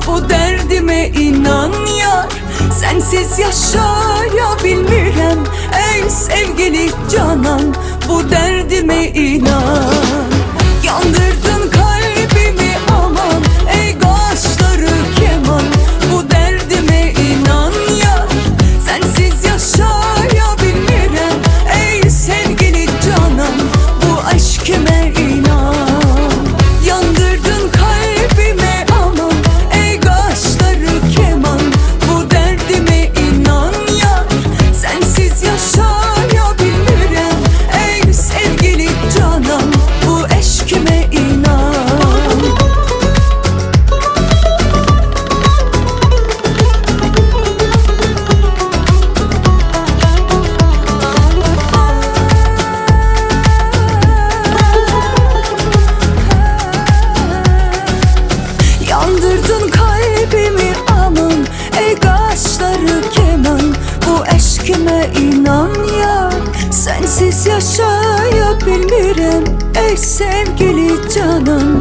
bu derdime inan yar. Sensiz yaşayabilmirəm ey sevgili canan, bu derdime inan. Yandırdın kalbimi aman ey kaşları keman, bu derdime inan yar. Sensiz yaşayabilmirəm ey sevgili canan, bu aşkime inan. Yandırdın kalbime aman ey kaşları keman, bu derdime inan yar. Sensiz yaşayabilmirəm ey sevgili canan, bu aşkime inan. Yandırdın kalbimi aman ey kaşları keman, bu aşkime inan yar. Sensiz yaşayabilmirəm ey sevgili canan,